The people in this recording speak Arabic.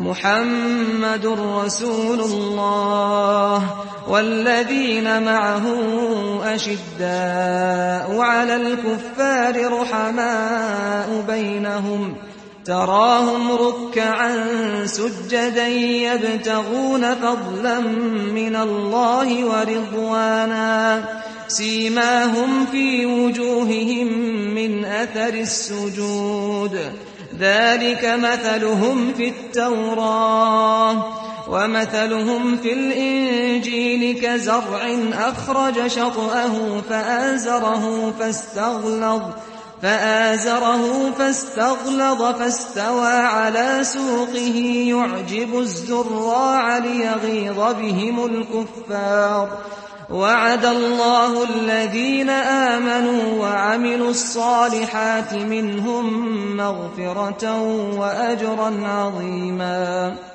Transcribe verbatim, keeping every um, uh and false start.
محمد رسول الله والذين معه أشداء على الكفار رحماء بينهم تراهم ركعا سجدا يبتغون فضلا من الله ورضوانا سيماهم في وجوههم من أثر السجود ذلك مثلهم في التوراة ومثلهم في الإنجيل كزرع أخرج شطأه فآزره فاستغلظ فآزره فاستغلظ فاستوى على سوقه يعجب الزراع ليغيظ بهم الكفار وعد الله الذين آمنوا وعملوا الصالحات منهم مغفرة وأجرا عظيما